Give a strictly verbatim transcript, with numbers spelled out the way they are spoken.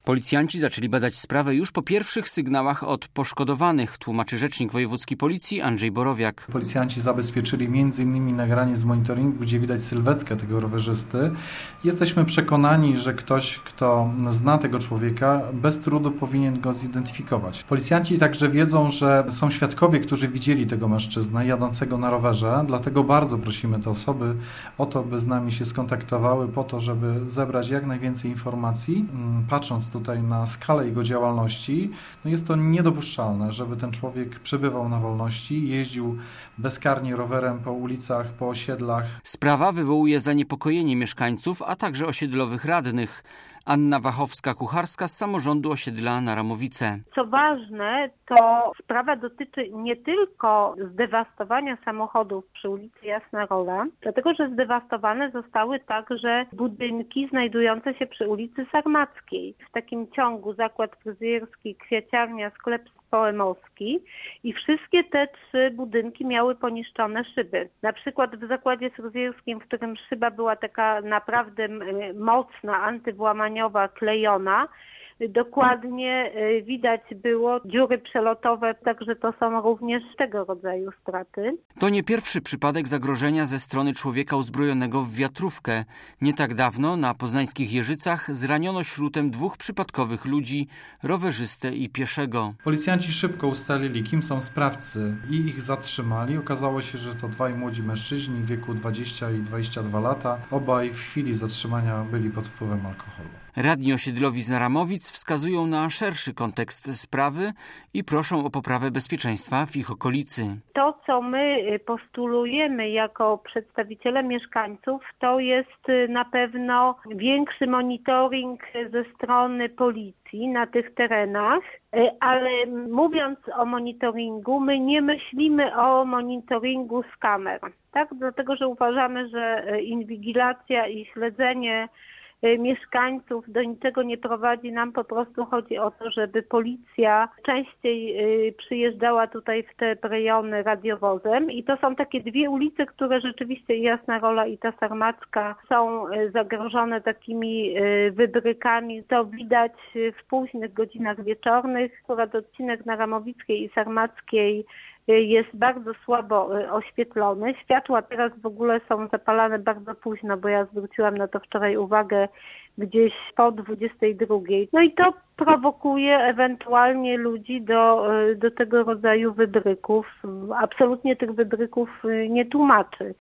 Policjanci zaczęli badać sprawę już po pierwszych sygnałach od poszkodowanych, tłumaczy rzecznik wojewódzki policji Andrzej Borowiak. Policjanci zabezpieczyli między innymi nagranie z monitoringu, gdzie widać sylwetkę tego rowerzysty. Jesteśmy przekonani, że ktoś, kto zna tego człowieka, bez trudu powinien go zidentyfikować. Policjanci także wiedzą, że są świadkowie, którzy widzieli tego mężczyznę jadącego na rowerze, dlatego bardzo prosimy te osoby o to, by z nami się skontaktowały po to, żeby zebrać jak najwięcej informacji. Patrząc tutaj na skalę jego działalności, no jest to niedopuszczalne, żeby ten człowiek przebywał na wolności, jeździł bezkarnie rowerem po ulicach, po osiedlach. Sprawa wywołuje zaniepokojenie mieszkańców, a także osiedlowych radnych. Anna Wachowska-Kucharska z samorządu osiedla na Ramowice. Co ważne, to sprawa dotyczy nie tylko zdewastowania samochodów przy ulicy Jasna Rola, dlatego że zdewastowane zostały także budynki znajdujące się przy ulicy Sarmackiej. W takim ciągu zakład fryzjerski, kwiaciarnia, sklep Poemowski i wszystkie te trzy budynki miały poniszczone szyby. Na przykład w zakładzie fryzjerskim, w którym szyba była taka naprawdę mocna, antywłamaniowa, klejona, dokładnie widać było dziury przelotowe, także to są również tego rodzaju straty. To nie pierwszy przypadek zagrożenia ze strony człowieka uzbrojonego w wiatrówkę. Nie tak dawno na poznańskich Jeżycach zraniono śrutem dwóch przypadkowych ludzi, rowerzystę i pieszego. Policjanci szybko ustalili, kim są sprawcy i ich zatrzymali. Okazało się, że to dwaj młodzi mężczyźni w wieku dwadzieścia i dwadzieścia dwa lata. Obaj w chwili zatrzymania byli pod wpływem alkoholu. Radni osiedlowi z Naramowic wskazują na szerszy kontekst sprawy i proszą o poprawę bezpieczeństwa w ich okolicy. To, co my postulujemy jako przedstawiciele mieszkańców, to jest na pewno większy monitoring ze strony policji na tych terenach, ale mówiąc o monitoringu, my nie myślimy o monitoringu z kamer, tak? Dlatego, że uważamy, że inwigilacja i śledzenie mieszkańców do niczego nie prowadzi. Nam po prostu chodzi o to, żeby policja częściej przyjeżdżała tutaj w te rejony radiowozem i to są takie dwie ulice, które rzeczywiście Jasna Rola i ta Sarmacka są zagrożone takimi wybrykami. To widać w późnych godzinach wieczornych. Akurat odcinek na Ramowickiej i Sarmackiej jest bardzo słabo oświetlony. Światła teraz w ogóle są zapalane bardzo późno, bo ja zwróciłam na to wczoraj uwagę gdzieś po dwudziestej drugiej. No i to prowokuje ewentualnie ludzi do, do tego rodzaju wybryków. Absolutnie tych wybryków nie tłumaczy.